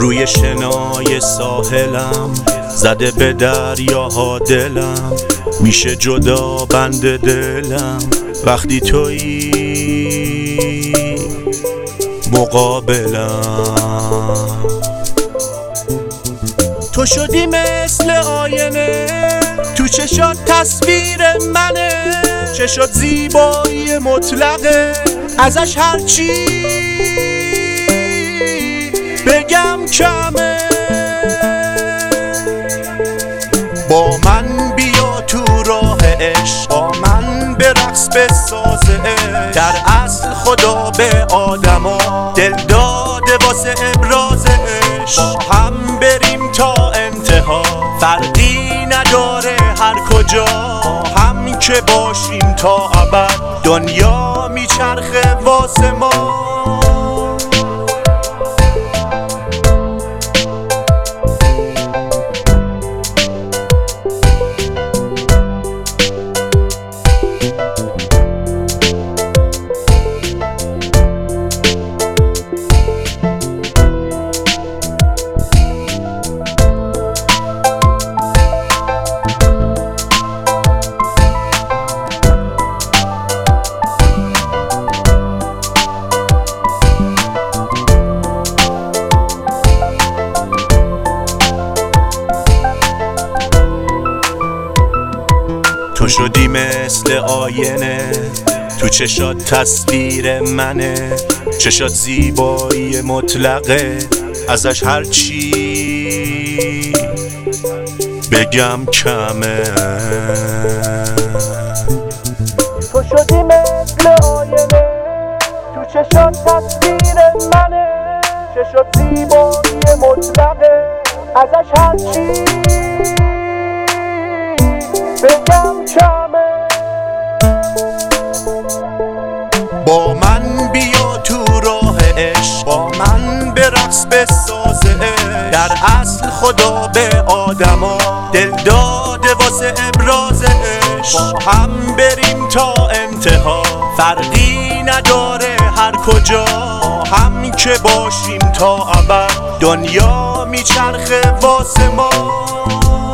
روی شنای ساحلم، زده به دریاها دلم، میشه جدا بند دلم وقتی تویی مقابلم. تو شدی مثل آینه، تو چشات تصویر منه، چشات زیبایی مطلقه، ازش هرچی بگم کمه. با من بیا تو راه عشق، با من به رقص بساز عشق. در اصل خدا به آدما دل داده واسه ابراز عشق. با هم بریم تا انتها، فرقی نداره هر کجا، با هم که باشیم تا ابد، دنیا میچرخه واسه ما. تو شدی مثل آینه، تو چشات تصویر منه، چشات زیبایی مطلقه، ازش هرچی بگم کمه. تو شدی مثل آینه، تو چشات تصویر منه، چشات زیبایی مطلقه، ازش هرچی بگم کمه. با من بیا تو راه عشق، با من به رقص بساز عشق. در اصل خدا به آدما دل داده واسه ابراز عشق. با هم بریم تا انتها، فرقی نداره هر کجا، با هم که باشیم تا ابد، دنیا میچرخه واسه ما.